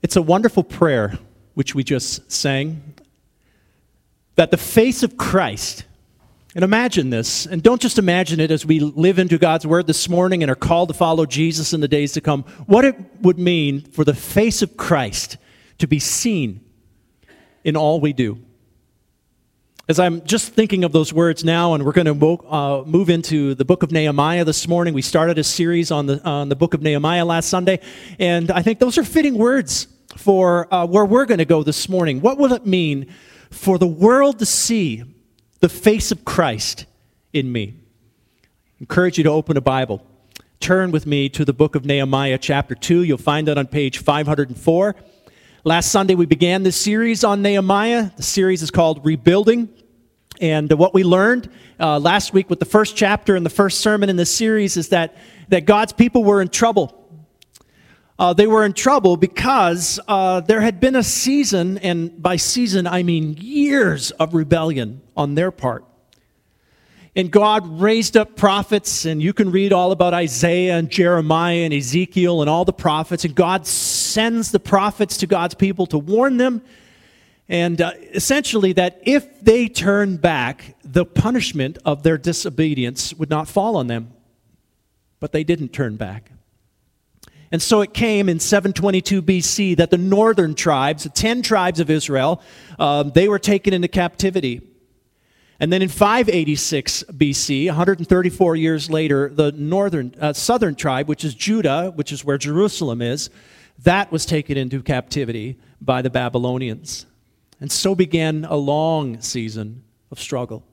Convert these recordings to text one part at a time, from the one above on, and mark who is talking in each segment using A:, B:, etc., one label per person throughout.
A: It's a wonderful prayer, which we just sang, that the face of Christ, and imagine this, and don't just imagine it as we live into God's Word this morning and are called to follow Jesus in the days to come, what it would mean for the face of Christ to be seen in all we do. As I'm just thinking of those words now, and we're going to move into the book of Nehemiah this morning. We started a series on the book of Nehemiah last Sunday, and I think those are fitting words for where we're going to go this morning. What will it mean for the world to see the face of Christ in me? I encourage you to open a Bible. Turn with me to the book of Nehemiah chapter 2. You'll find it on page 504. Last Sunday we began this series on Nehemiah. The series is called Rebuilding. And what we learned last week with the first chapter and the first sermon in this series is that God's people were in trouble. They were in trouble because there had been a season, and by season I mean years of rebellion on their part. And God raised up prophets, and you can read all about Isaiah and Jeremiah and Ezekiel and all the prophets, and God sends the prophets to God's people to warn them, and essentially that if they turn back, the punishment of their disobedience would not fall on them. But they didn't turn back. And so it came in 722 BC that the northern tribes, the 10 tribes of Israel, they were taken into captivity. And then in 586 BC, 134 years later, the southern tribe, which is Judah, which is where Jerusalem is, that was taken into captivity by the Babylonians. And so began a long season of struggle.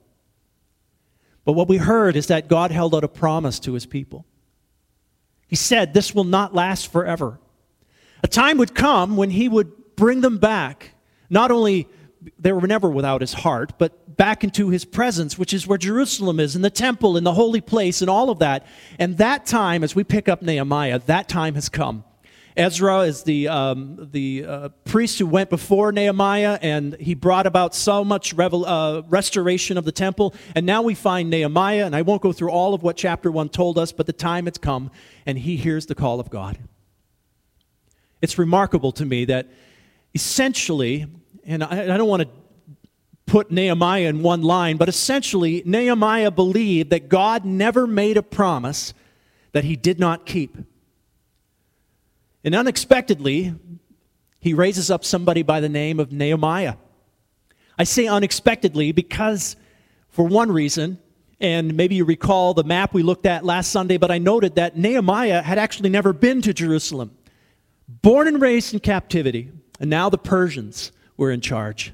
A: But what we heard is that God held out a promise to his people. He said, this will not last forever. A time would come when he would bring them back. Not only, they were never without his heart, but back into his presence, which is where Jerusalem is, and the temple, and the holy place, and all of that. And that time, as we pick up Nehemiah, that time has come. Ezra is the priest who went before Nehemiah, and he brought about so much restoration of the temple. And now we find Nehemiah, and I won't go through all of what chapter 1 told us, but the time has come, and he hears the call of God. It's remarkable to me that essentially, and I don't want to put Nehemiah in one line, but essentially Nehemiah believed that God never made a promise that he did not keep. And unexpectedly, he raises up somebody by the name of Nehemiah. I say unexpectedly because, for one reason, and maybe you recall the map we looked at last Sunday, but I noted that Nehemiah had actually never been to Jerusalem. Born and raised in captivity, and now the Persians were in charge.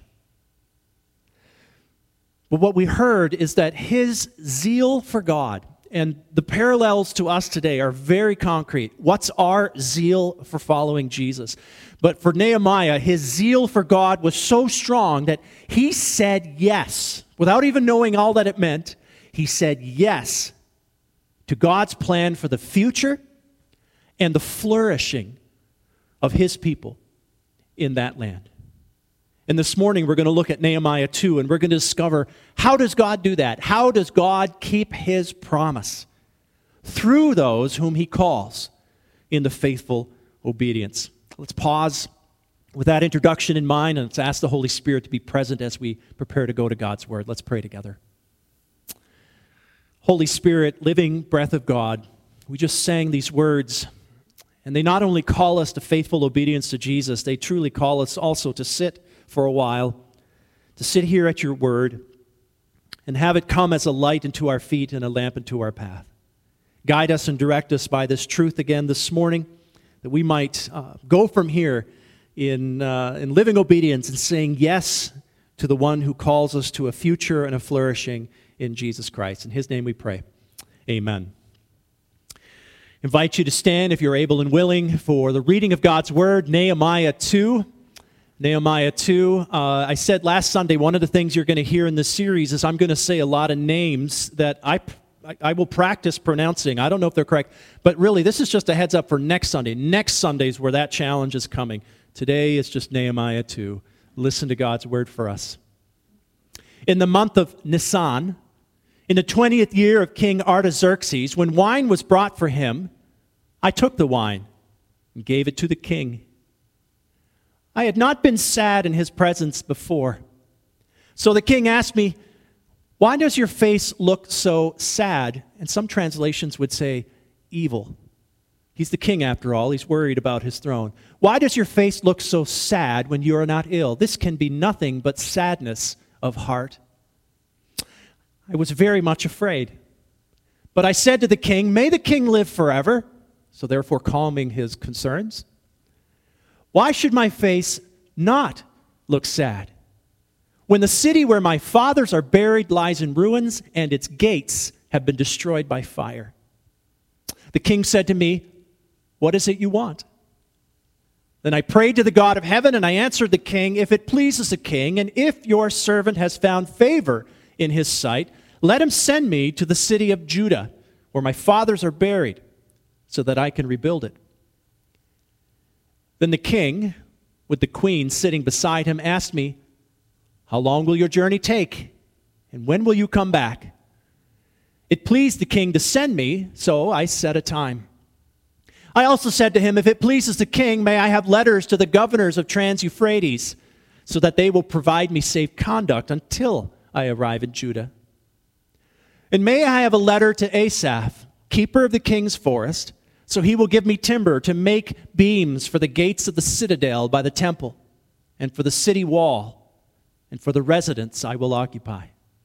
A: But what we heard is that his zeal for God, and the parallels to us today are very concrete. What's our zeal for following Jesus? But for Nehemiah, his zeal for God was so strong that he said yes. Without even knowing all that it meant, he said yes to God's plan for the future and the flourishing of his people in that land. And this morning we're going to look at Nehemiah 2, and we're going to discover, how does God do that? How does God keep his promise through those whom he calls into faithful obedience? Let's pause with that introduction in mind, and let's ask the Holy Spirit to be present as we prepare to go to God's Word. Let's pray together. Holy Spirit, living breath of God, we just sang these words, and they not only call us to faithful obedience to Jesus, they truly call us also to sit for a while, to sit here at your word and have it come as a light into our feet and a lamp into our path. Guide us and direct us by this truth again this morning, that we might go from here in living obedience and saying yes to the one who calls us to a future and a flourishing in Jesus Christ. In his name we pray. Amen. Invite you to stand if you're able and willing for the reading of God's word, Nehemiah 2. Nehemiah 2. I said last Sunday, one of the things you're going to hear in this series is I'm going to say a lot of names that I will practice pronouncing. I don't know if they're correct, but really this is just a heads up for next Sunday. Next Sunday is where that challenge is coming. Today it's just Nehemiah 2. Listen to God's word for us. In the month of Nisan, in the 20th year of King Artaxerxes, when wine was brought for him, I took the wine and gave it to the king. I had not been sad in his presence before. So the king asked me, "Why does your face look so sad?" And some translations would say, evil. He's the king after all. He's worried about his throne. "Why does your face look so sad when you are not ill? This can be nothing but sadness of heart." I was very much afraid. But I said to the king, "May the king live forever," so therefore calming his concerns. "Why should my face not look sad when the city where my fathers are buried lies in ruins and its gates have been destroyed by fire?" The king said to me, "What is it you want?" Then I prayed to the God of heaven, and I answered the king, "If it pleases the king, and if your servant has found favor in his sight, let him send me to the city of Judah, where my fathers are buried, so that I can rebuild it." Then the king, with the queen sitting beside him, asked me, "How long will your journey take, and when will you come back?" It pleased the king to send me, so I set a time. I also said to him, "If it pleases the king, may I have letters to the governors of Trans-Euphrates, so that they will provide me safe conduct until I arrive in Judah. And may I have a letter to Asaph, keeper of the king's forest, so he will give me timber to make beams for the gates of the citadel by the temple, and for the city wall, and for the residence I will occupy."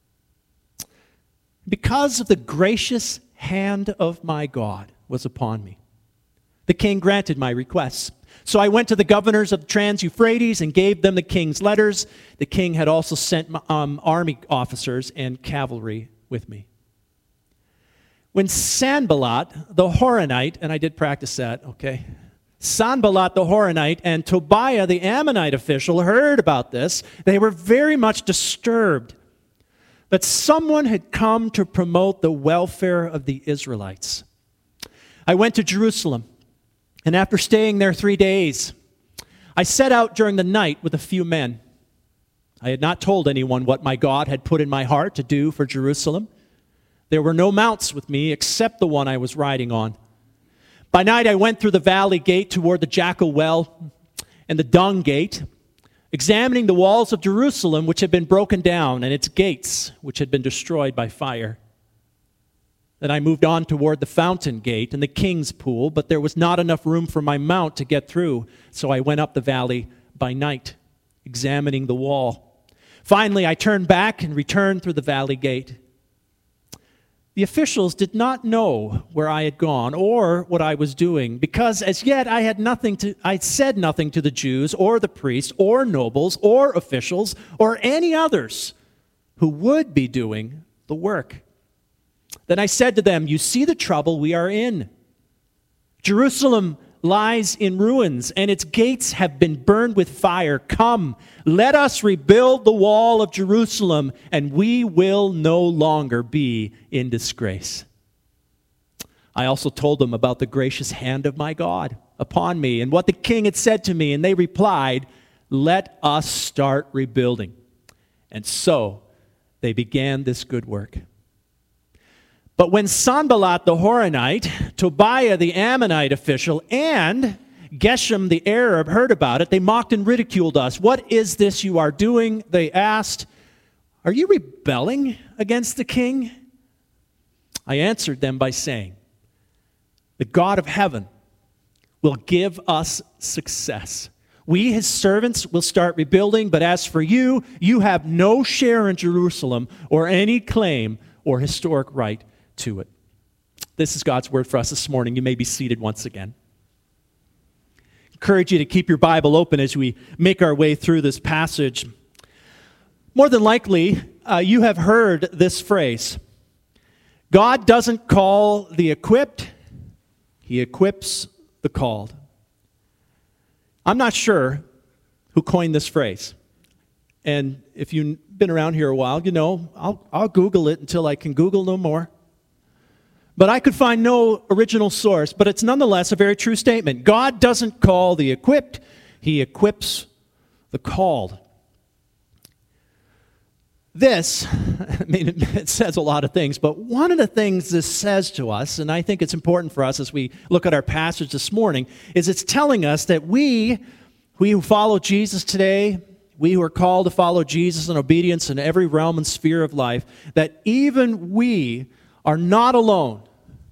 A: Because of the gracious hand of my God was upon me, the king granted my requests. So I went to the governors of Trans-Euphrates and gave them the king's letters. The king had also sent army officers and cavalry with me. When Sanballat the Horonite, and I did practice that, okay? Sanballat the Horonite and Tobiah the Ammonite official heard about this, they were very much disturbed that someone had come to promote the welfare of the Israelites. I went to Jerusalem, and after staying there 3 days, I set out during the night with a few men. I had not told anyone what my God had put in my heart to do for Jerusalem. There were no mounts with me except the one I was riding on. By night I went through the valley gate toward the Jackal Well and the Dung Gate, examining the walls of Jerusalem which had been broken down and its gates which had been destroyed by fire. Then I moved on toward the Fountain Gate and the King's Pool, but there was not enough room for my mount to get through, so I went up the valley by night, examining the wall. Finally, I turned back and returned through the valley gate. The officials did not know where I had gone or what I was doing, because as yet I said nothing to the Jews or the priests or nobles or officials or any others who would be doing the work. Then I said to them, "You see the trouble we are in. Jerusalem lies in ruins, and its gates have been burned with fire. Come, let us rebuild the wall of Jerusalem, and we will no longer be in disgrace." I also told them about the gracious hand of my God upon me and what the king had said to me, and they replied, "Let us start rebuilding." And so they began this good work. But when Sanballat the Horonite, Tobiah the Ammonite official, and Geshem the Arab heard about it, they mocked and ridiculed us. "What is this you are doing?" they asked. "Are you rebelling against the king?" I answered them by saying, "The God of heaven will give us success. We, his servants, will start rebuilding, but as for you, you have no share in Jerusalem or any claim or historic right to it." This is God's word for us this morning. You may be seated once again. I encourage you to keep your Bible open as we make our way through this passage. More than likely, you have heard this phrase: God doesn't call the equipped, he equips the called. I'm not sure who coined this phrase. And if you've been around here a while, you know, I'll Google it until I can Google no more. But I could find no original source, but it's nonetheless a very true statement. God doesn't call the equipped, he equips the called. This, I mean, it says a lot of things, but one of the things this says to us, and I think it's important for us as we look at our passage this morning, is it's telling us that we We who follow Jesus today, we who are called to follow Jesus in obedience in every realm and sphere of life, that even we are not alone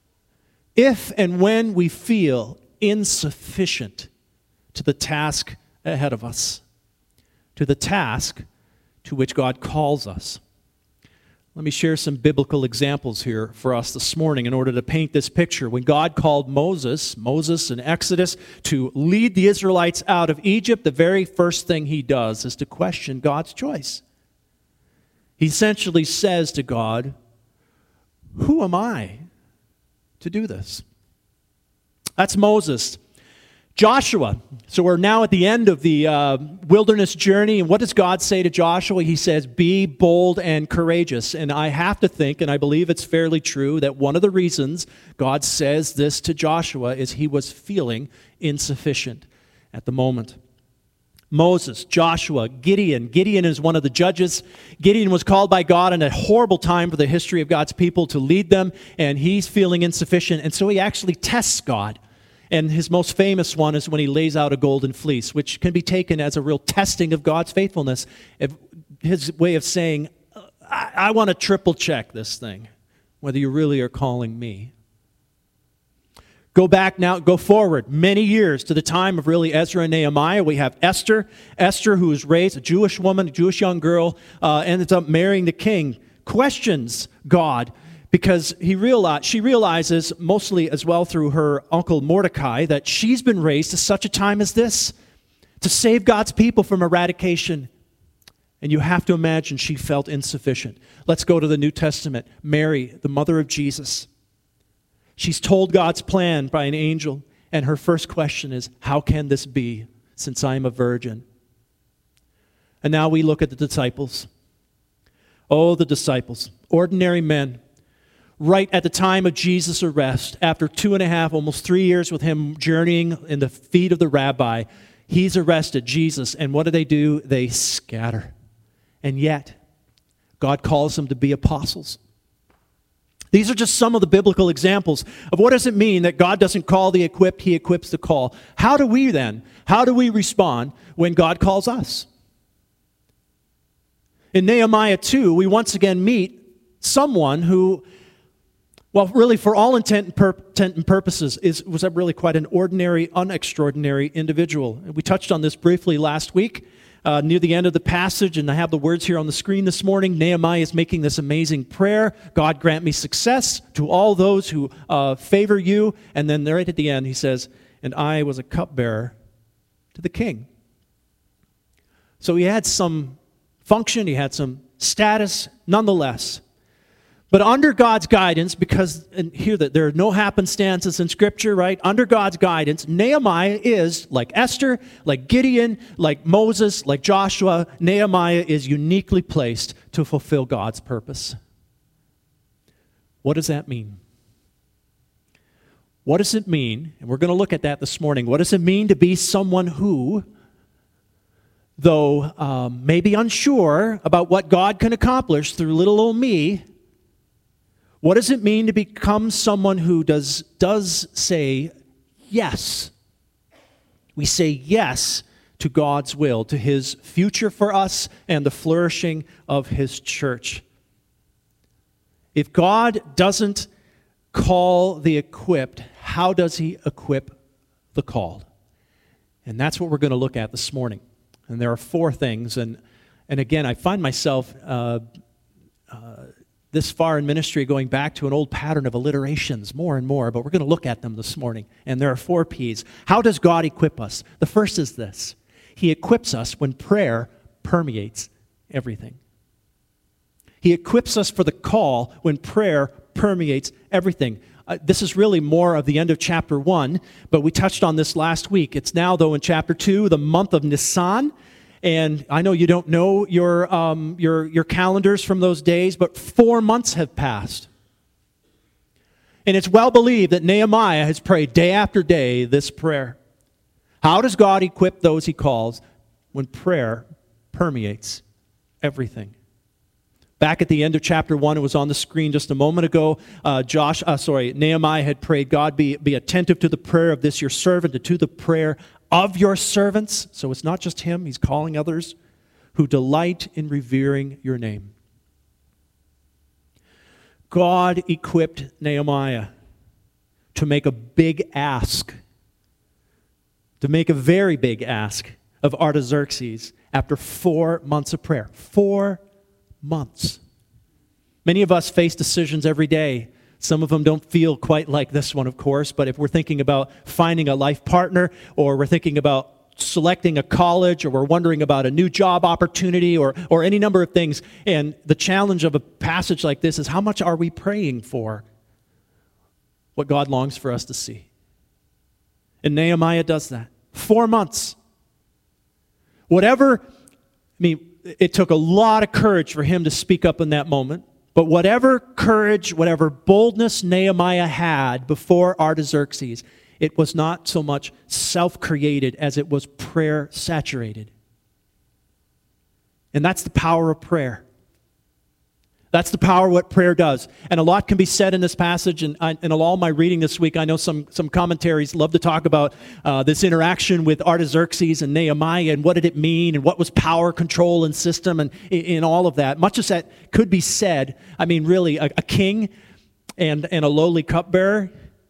A: if and when we feel insufficient to the task ahead of us, to the task to which God calls us. Let me share some biblical examples here for us this morning in order to paint this picture. When God called Moses in Exodus, to lead the Israelites out of Egypt, the very first thing he does is to question God's choice. He essentially says to God, "Who am I to do this?" That's Moses. Joshua. So we're now at the end of the wilderness journey, and what does God say to Joshua? He says, "Be bold and courageous." And I have to think, and I believe it's fairly true, that one of the reasons God says this to Joshua is he was feeling insufficient at the moment. Moses, Joshua, Gideon. Gideon is one of the judges. Gideon was called by God in a horrible time for the history of God's people to lead them, and he's feeling insufficient, and so he actually tests God. And his most famous one is when he lays out a golden fleece, which can be taken as a real testing of God's faithfulness. His way of saying, I want to triple check this thing, whether you really are calling me. Go back now, go forward many years to the time of really Ezra and Nehemiah. We have Esther. Esther, who was raised, a Jewish woman, a Jewish young girl, ends up marrying the king, questions God, because she realizes, mostly as well through her uncle Mordecai, that she's been raised to such a time as this, to save God's people from eradication. And you have to imagine she felt insufficient. Let's go to the New Testament. Mary, the mother of Jesus. She's told God's plan by an angel, and her first question is, "How can this be, since I am a virgin?" And now we look at the disciples. Oh, the disciples, ordinary men. Right at the time of Jesus' arrest, after 2.5, almost 3 years with him journeying in the feet of the rabbi, he's arrested, Jesus, and what do? They scatter. And yet, God calls them to be apostles. These are just some of the biblical examples of what does it mean that God doesn't call the equipped, he equips the call. How do we respond when God calls us? In Nehemiah 2, we once again meet someone who, well, really, for all intent and purposes, was really quite an ordinary, unextraordinary individual. We touched on this briefly last week, near the end of the passage, and I have the words here on the screen this morning. Nehemiah is making this amazing prayer: "God grant me success to all those who favor you." And then right at the end, he says, "And I was a cupbearer to the king." So he had some function, he had some status, nonetheless. But under God's guidance, because, and hear that there are no happenstances in Scripture, right? Under God's guidance, Nehemiah is, like Esther, like Gideon, like Moses, like Joshua, Nehemiah is uniquely placed to fulfill God's purpose. What does that mean? What does it mean, and we're going to look at that this morning, what does it mean to be someone who, though maybe unsure about what God can accomplish through little old me, what does it mean to become someone who does say yes? We say yes to God's will, to his future for us and the flourishing of his church. If God doesn't call the equipped, how does he equip the called? And that's what we're going to look at this morning. And there are 4 things. And again, I find myself this far in ministry going back to an old pattern of alliterations more and more, but we're going to look at them this morning. And there are 4 P's. How does God equip us? The first is this: he equips us when prayer permeates everything. He equips us for the call when prayer permeates everything. This is really more of the end of chapter 1, but we touched on this last week. It's now, though, in chapter 2, the month of Nisan. And I know you don't know your calendars from those days, but 4 months have passed. And it's well believed that Nehemiah has prayed day after day this prayer. How does God equip those he calls? When prayer permeates everything. Back at the end of chapter 1, it was on the screen just a moment ago, Nehemiah had prayed, God, be attentive to the prayer of this your servant and to the prayer of your servants. So it's not just him, he's calling others who delight in revering your name. God equipped Nehemiah to make a big ask, to make a very big ask of Artaxerxes after 4 months of prayer. 4 months. Many of us face decisions every day. Some of them don't feel quite like this one, of course, but if we're thinking about finding a life partner, or we're thinking about selecting a college, or we're wondering about a new job opportunity, or any number of things, and the challenge of a passage like this is, how much are we praying for what God longs for us to see? And Nehemiah does that. 4 months. It took a lot of courage for him to speak up in that moment. But whatever courage, whatever boldness Nehemiah had before Artaxerxes, it was not so much self-created as it was prayer-saturated. And that's the power of prayer. That's the power of what prayer does. And a lot can be said in this passage, and in all my reading this week, I know some commentaries love to talk about this interaction with Artaxerxes and Nehemiah, and what did it mean, and what was power, control, and system, and in all of that. Much as that could be said, really, a king and a lowly cupbearer,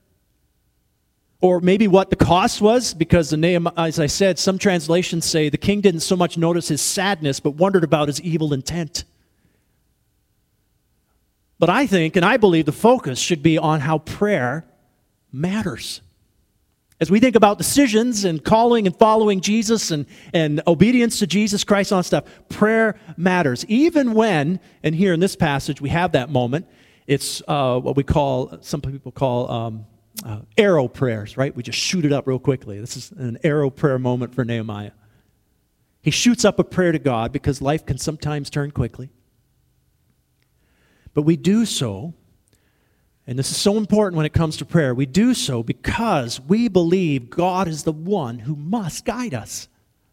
A: or maybe what the cost was, because as I said, some translations say the king didn't so much notice his sadness, but wondered about his evil intent. But I think, and I believe, the focus should be on how prayer matters. As we think about decisions and calling and following Jesus and obedience to Jesus Christ on stuff, prayer matters. Even when, and here in this passage we have that moment, it's what some people call arrow prayers, right? We just shoot it up real quickly. This is an arrow prayer moment for Nehemiah. He shoots up a prayer to God because life can sometimes turn quickly. But we do so, and this is so important when it comes to prayer, we do so because we believe God is the one who must guide us.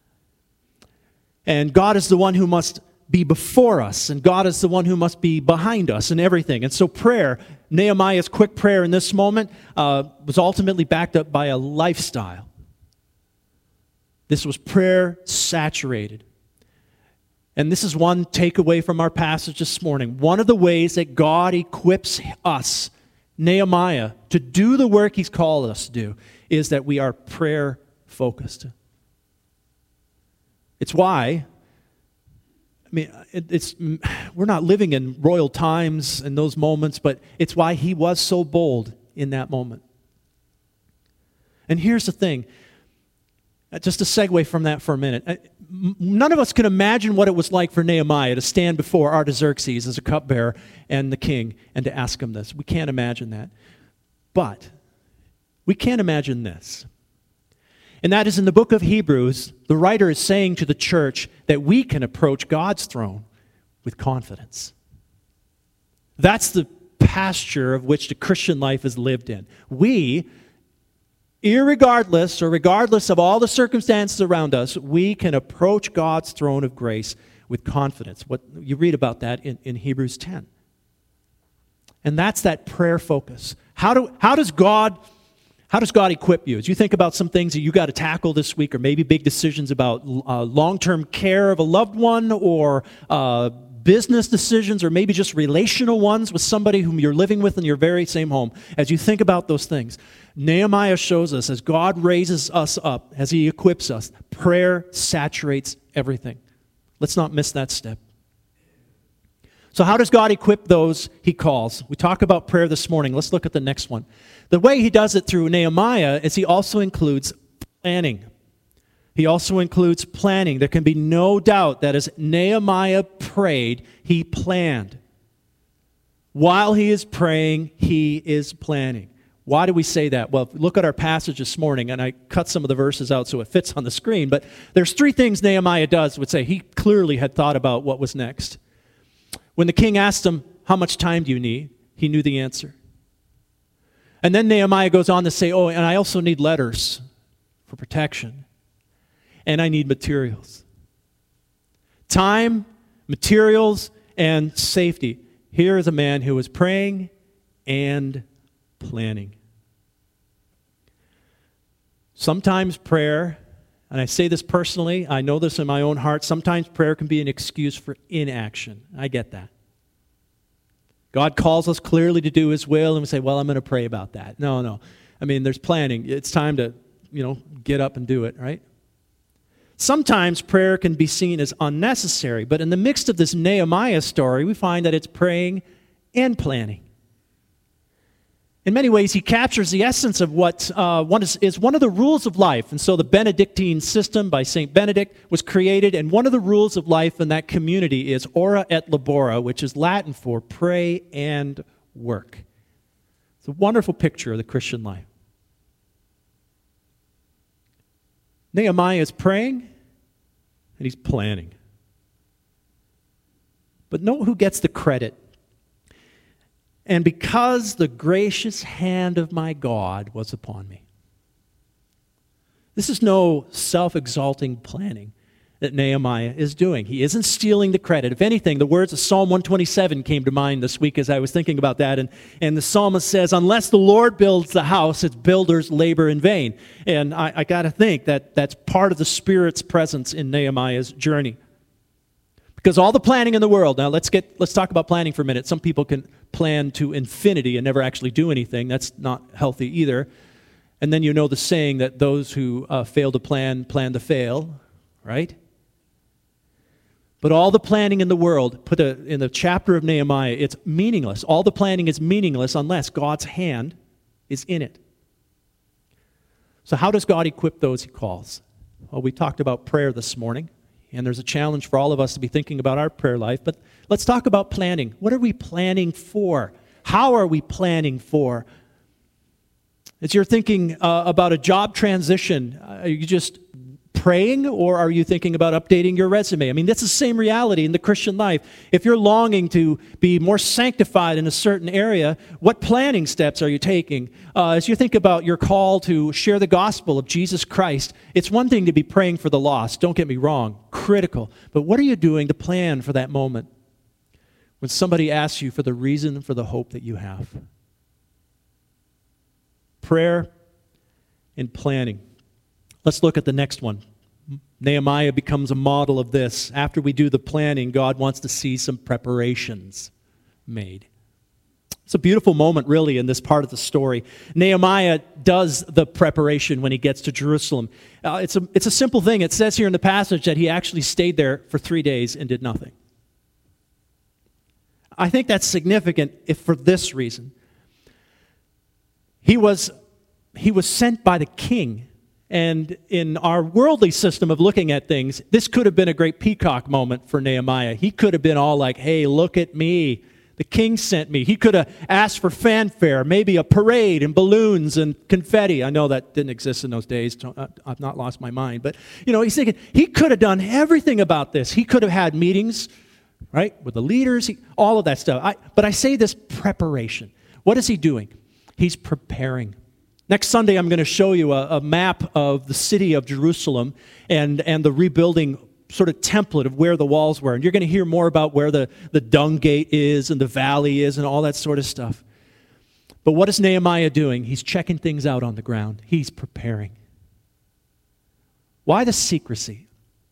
A: And God is the one who must be before us, and God is the one who must be behind us in everything. And so prayer, Nehemiah's quick prayer in this moment, was ultimately backed up by a lifestyle. This was prayer saturated. And this is one takeaway from our passage this morning. One of the ways that God equips us, Nehemiah, to do the work He's called us to do is that we are prayer-focused. It's why, we're not living in royal times in those moments, but it's why he was so bold in that moment. And here's the thing. Just to segue from that for a minute. None of us can imagine what it was like for Nehemiah to stand before Artaxerxes as a cupbearer and the king and to ask him this. We can't imagine that. But we can imagine this. And that is, in the book of Hebrews, the writer is saying to the church that we can approach God's throne with confidence. That's the pasture of which the Christian life is lived in. We, regardless of all the circumstances around us, we can approach God's throne of grace with confidence. What you read about that in Hebrews 10. And that's that prayer focus. How does God equip you? As you think about some things that you got to tackle this week, or maybe big decisions about long-term care of a loved one, or business decisions, or maybe just relational ones with somebody whom you're living with in your very same home. As you think about those things, Nehemiah shows us, as God raises us up, as He equips us, prayer saturates everything. Let's not miss that step. So how does God equip those He calls? We talk about prayer this morning. Let's look at the next one. The way He does it through Nehemiah is He also includes planning. He also includes planning. There can be no doubt that as Nehemiah prayed, he planned. While he is praying, he is planning. Why do we say that? Well, look at our passage this morning, and I cut some of the verses out so it fits on the screen, but there's 3 things Nehemiah does would say he clearly had thought about what was next. When the king asked him, how much time do you need? He knew the answer. And then Nehemiah goes on to say, and I also need letters for protection. And I need materials. Time, materials, and safety. Here is a man who was praying and planning. Sometimes prayer, and I say this personally, I know this in my own heart, sometimes prayer can be an excuse for inaction. I get that. God calls us clearly to do His will, and we say, well, I'm going to pray about that. No. I mean, there's planning. It's time to, get up and do it, right? Sometimes prayer can be seen as unnecessary, but in the midst of this Nehemiah story, we find that it's praying and planning. In many ways, he captures the essence of what is one of the rules of life. And so the Benedictine system by St. Benedict was created, and one of the rules of life in that community is ora et labora, which is Latin for pray and work. It's a wonderful picture of the Christian life. Nehemiah is praying, and he's planning. But note who gets the credit. And because the gracious hand of my God was upon me. This is no self-exalting planning that Nehemiah is doing. He isn't stealing the credit. If anything, the words of Psalm 127 came to mind this week as I was thinking about that. And the psalmist says, unless the Lord builds the house, its builders labor in vain. And I got to think that that's part of the Spirit's presence in Nehemiah's journey. Because all the planning in the world, now let's talk about planning for a minute. Some people can plan to infinity and never actually do anything. That's not healthy either. And then you know the saying that those who fail to plan to fail, right? But all the planning in the world, in the chapter of Nehemiah, it's meaningless. All the planning is meaningless unless God's hand is in it. So how does God equip those He calls? Well, we talked about prayer this morning, and there's a challenge for all of us to be thinking about our prayer life. But let's talk about planning. What are we planning for? How are we planning for? As you're thinking about a job transition, are you just praying, or are you thinking about updating your resume? I mean, that's the same reality in the Christian life. If you're longing to be more sanctified in a certain area, what planning steps are you taking? As you think about your call to share the gospel of Jesus Christ, it's one thing to be praying for the lost. Don't get me wrong, critical. But what are you doing to plan for that moment when somebody asks you for the reason for the hope that you have? Prayer and planning. Let's look at the next one. Nehemiah becomes a model of this. After we do the planning, God wants to see some preparations made. It's a beautiful moment, really, in this part of the story. Nehemiah does the preparation when he gets to Jerusalem. It's a simple thing. It says here in the passage that he actually stayed there for 3 days and did nothing. I think that's significant if for this reason. He was sent by the king. And in our worldly system of looking at things, this could have been a great peacock moment for Nehemiah. He could have been all like, hey, look at me. The king sent me. He could have asked for fanfare, maybe a parade and balloons and confetti. I know that didn't exist in those days. I've not lost my mind. But, he's thinking he could have done everything about this. He could have had meetings, right, with the leaders, all of that stuff. But I say this preparation. What is he doing? He's preparing. Next Sunday, I'm going to show you a map of the city of Jerusalem and the rebuilding sort of template of where the walls were. And you're going to hear more about where the dung gate is and the valley is and all that sort of stuff. But what is Nehemiah doing? He's checking things out on the ground. He's preparing. Why the secrecy?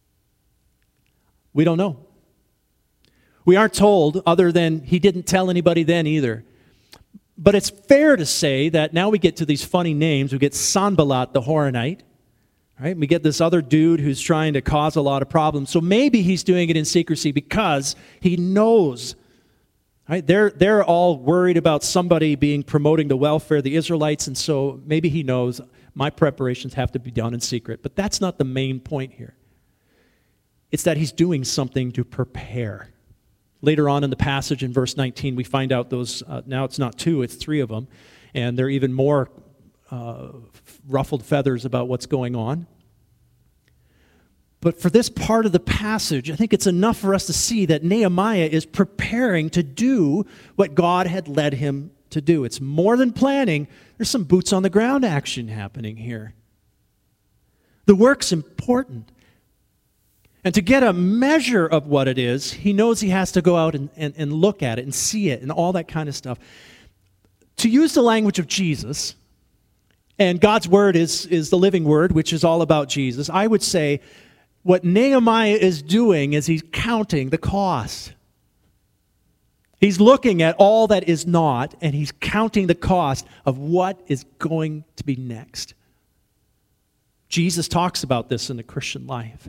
A: We don't know. We aren't told, other than he didn't tell anybody then either. But it's fair to say that now we get to these funny names. We get Sanballat the Horonite, right? We get this other dude who's trying to cause a lot of problems. So maybe he's doing it in secrecy because he knows, right? They're all worried about somebody promoting the welfare of the Israelites, and so maybe he knows my preparations have to be done in secret. But that's not the main point here. It's that he's doing something to prepare. Later on in the passage in verse 19, we find out those, now it's not 2, it's 3 of them, and they're even more ruffled feathers about what's going on. But for this part of the passage, I think it's enough for us to see that Nehemiah is preparing to do what God had led him to do. It's more than planning. There's some boots on the ground action happening here. The work's important. And to get a measure of what it is, he knows he has to go out and look at it and see it and all that kind of stuff. To use the language of Jesus, and God's word is the living word, which is all about Jesus, I would say what Nehemiah is doing is he's counting the cost. He's looking at all that is not, and he's counting the cost of what is going to be next. Jesus talks about this in the Christian life.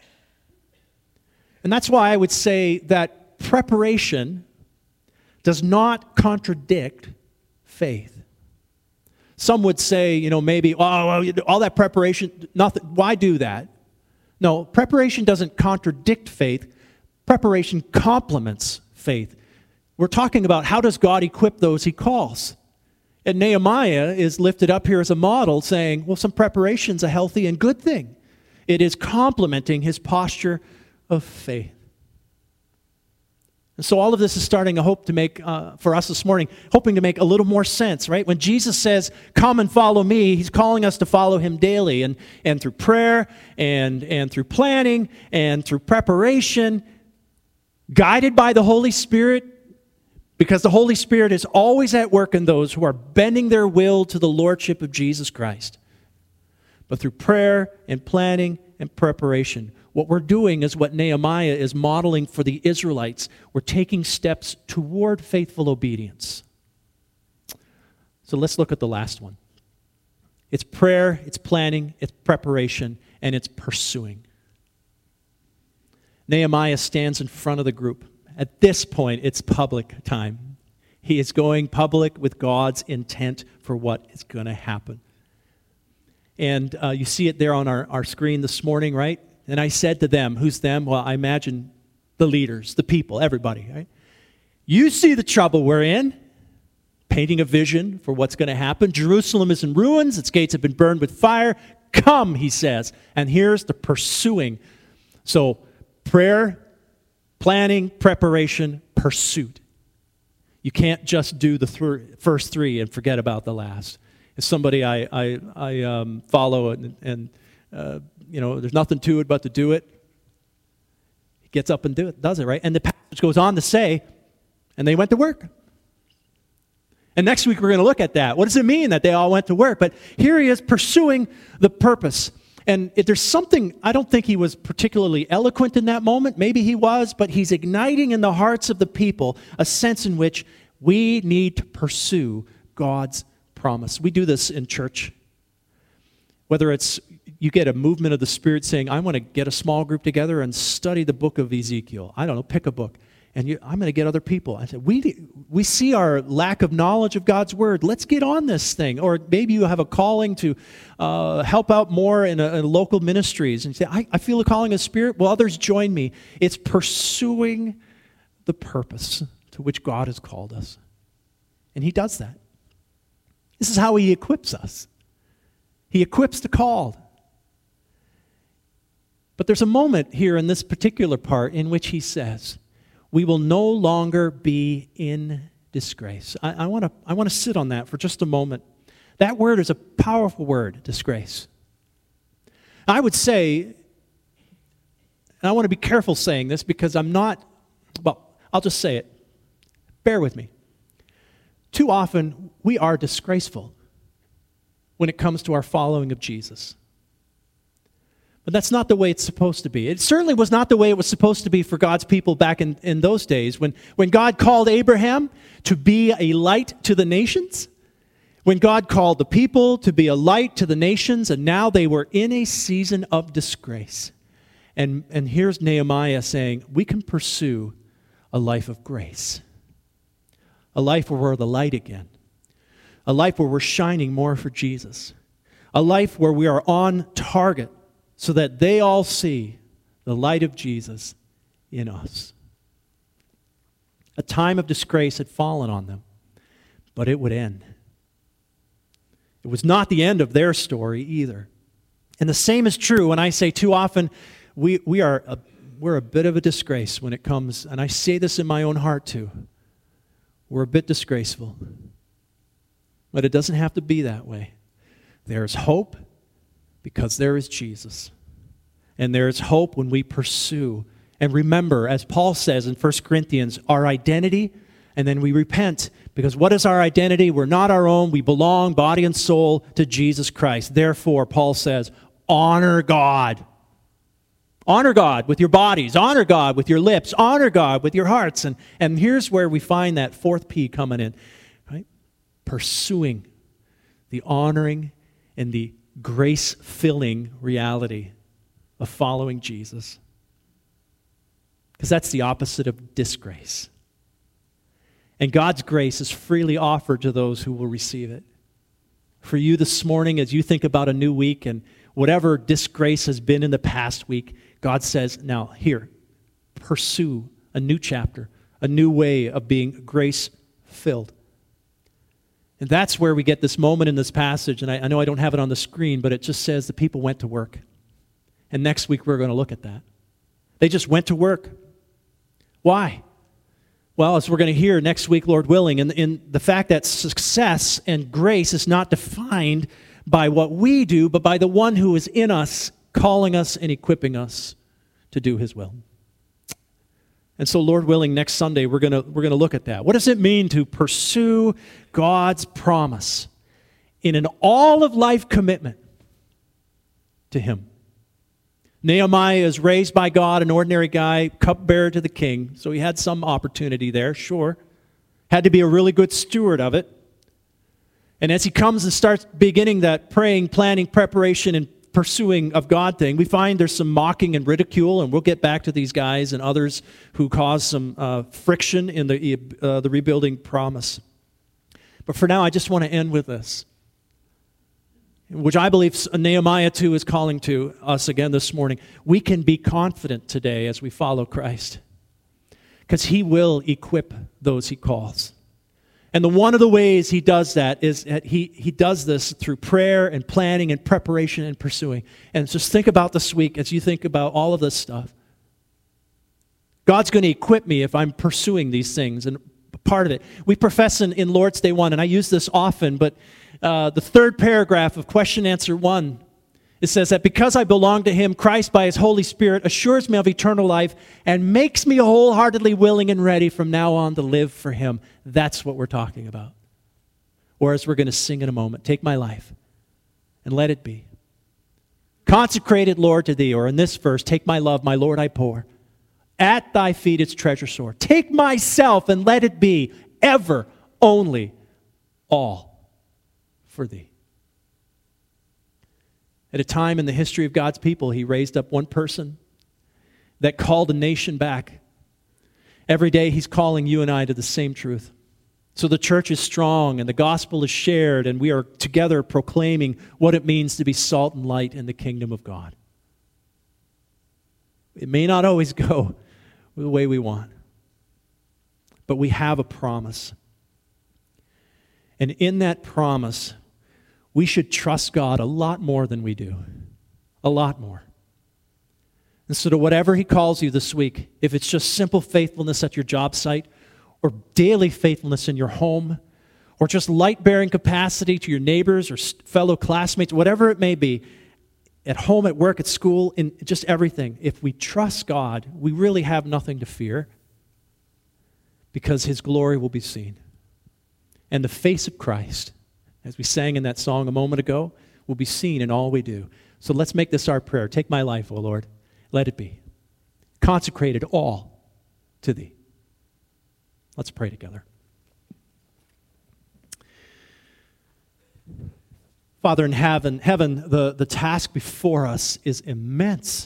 A: And that's why I would say that preparation does not contradict faith. Some would say, maybe, all that preparation, nothing. Why do that? No, preparation doesn't contradict faith. Preparation complements faith. We're talking about how does God equip those he calls. And Nehemiah is lifted up here as a model saying, well, some preparation's a healthy and good thing. It is complementing his posture of faith. And so all of this is starting to hope to make, for us this morning, hoping to make a little more sense, right? When Jesus says, come and follow me, he's calling us to follow him daily. And through prayer and through planning and through preparation, guided by the Holy Spirit, because the Holy Spirit is always at work in those who are bending their will to the lordship of Jesus Christ. But through prayer and planning and preparation, what we're doing is what Nehemiah is modeling for the Israelites. We're taking steps toward faithful obedience. So let's look at the last one. It's prayer, it's planning, it's preparation, and it's pursuing. Nehemiah stands in front of the group. At this point, it's public time. He is going public with God's intent for what is going to happen. And you see it there on our screen this morning, right? And I said to them, who's them? Well, I imagine the leaders, the people, everybody, right? You see the trouble we're in, painting a vision for what's going to happen. Jerusalem is in ruins. Its gates have been burned with fire. Come, he says. And here's the pursuing. So prayer, planning, preparation, pursuit. You can't just do the first three and forget about the last. It's somebody I follow and there's nothing to it but to do it. He gets up and does it, right? And the passage goes on to say, and they went to work. And next week we're going to look at that. What does it mean that they all went to work? But here he is pursuing the purpose. And if there's something, I don't think he was particularly eloquent in that moment. Maybe he was, but he's igniting in the hearts of the people a sense in which we need to pursue God's promise. We do this in church. Whether it's you get a movement of the Spirit saying, I want to get a small group together and study the book of Ezekiel. I don't know, pick a book. And I'm going to get other people. I said, we see our lack of knowledge of God's word. Let's get on this thing. Or maybe you have a calling to help out more in local ministries. And you say, I feel a calling of Spirit. Well, others join me. It's pursuing the purpose to which God has called us. And he does that. This is how he equips us. He equips the called. But there's a moment here in this particular part in which he says, we will no longer be in disgrace. I want to sit on that for just a moment. That word is a powerful word, disgrace. I would say, and I want to be careful saying this because I'll just say it. Bear with me. Too often, we are disgraceful when it comes to our following of Jesus. But that's not the way it's supposed to be. It certainly was not the way it was supposed to be for God's people back in those days. When God called Abraham to be a light to the nations, when God called the people to be a light to the nations, and now they were in a season of disgrace. And here's Nehemiah saying, we can pursue a life of grace. A life where we're the light again. A life where we're shining more for Jesus. A life where we are on target so that they all see the light of Jesus in us. A time of disgrace had fallen on them, but it would end. It was not the end of their story either. And the same is true when I say too often we're a bit of a disgrace when it comes, and I say this in my own heart too. We're a bit disgraceful. But it doesn't have to be that way. There is hope because there is Jesus. And there is hope when we pursue. And remember, as Paul says in 1 Corinthians, our identity, and then we repent. Because what is our identity? We're not our own. We belong, body and soul, to Jesus Christ. Therefore, Paul says, honor God. Honor God with your bodies. Honor God with your lips. Honor God with your hearts. And here's where we find that fourth P coming in. Right? Pursuing the honoring and the grace-filling reality of following Jesus. Because that's the opposite of disgrace. And God's grace is freely offered to those who will receive it. For you this morning, as you think about a new week and whatever disgrace has been in the past week, God says, now here, pursue a new chapter, a new way of being grace-filled. And that's where we get this moment in this passage, and I know I don't have it on the screen, but it just says the people went to work. And next week we're going to look at that. They just went to work. Why? Well, as we're going to hear next week, Lord willing, in the fact that success and grace is not defined by what we do, but by the one who is in us, calling us and equipping us to do his will. And so, Lord willing, next Sunday we're going to look at that. What does it mean to pursue God's promise in an all-of-life commitment to him? Nehemiah is raised by God, an ordinary guy, cupbearer to the king, so he had some opportunity there, sure. Had to be a really good steward of it. And as he comes and starts beginning that praying, planning, preparation, and pursuing of God thing, we find there's some mocking and ridicule, and we'll get back to these guys and others who cause some friction in the rebuilding promise. But for now, I just want to end with this, which I believe Nehemiah 2 is calling to us again this morning. We can be confident today as we follow Christ, because he will equip those he calls. And one of the ways he does that is that he does this through prayer and planning and preparation and pursuing. And just think about this week as you think about all of this stuff. God's going to equip me if I'm pursuing these things. And part of it, we profess in Lord's Day 1, and I use this often, but the third paragraph of question answer 1, it says that because I belong to him, Christ by his Holy Spirit assures me of eternal life and makes me wholeheartedly willing and ready from now on to live for him. That's what we're talking about. Or as we're going to sing in a moment, take my life and let it be. Consecrated, Lord, to thee. Or in this verse, take my love, my Lord, I pour. At thy feet its treasure sore. Take myself and let it be ever, only, all for thee. At a time in the history of God's people, he raised up one person that called a nation back. Every day he's calling you and I to the same truth. So the church is strong and the gospel is shared and we are together proclaiming what it means to be salt and light in the kingdom of God. It may not always go the way we want, but we have a promise. And in that promise, we should trust God a lot more than we do. A lot more. And so to whatever he calls you this week, if it's just simple faithfulness at your job site, or daily faithfulness in your home, or just light-bearing capacity to your neighbors or fellow classmates, whatever it may be, at home, at work, at school, in just everything, if we trust God, we really have nothing to fear because his glory will be seen. And the face of Christ, as we sang in that song a moment ago, will be seen in all we do. So let's make this our prayer. Take my life, O Lord. Let it be. Consecrated all to thee. Let's pray together. Father in heaven, the task before us is immense.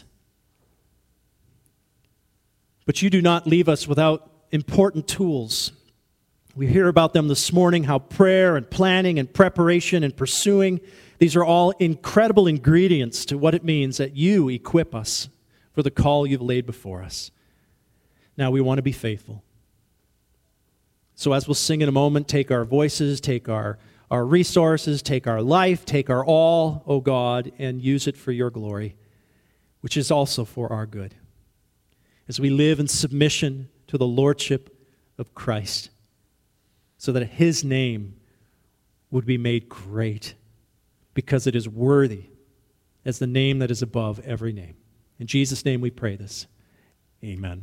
A: But you do not leave us without important tools. We hear about them this morning, how prayer and planning and preparation and pursuing, these are all incredible ingredients to what it means that you equip us for the call you've laid before us. Now we want to be faithful. So as we'll sing in a moment, take our voices, take our resources, take our life, take our all, O God, and use it for your glory, which is also for our good. As we live in submission to the lordship of Christ, so that his name would be made great, because it is worthy as the name that is above every name. In Jesus' name we pray this. Amen.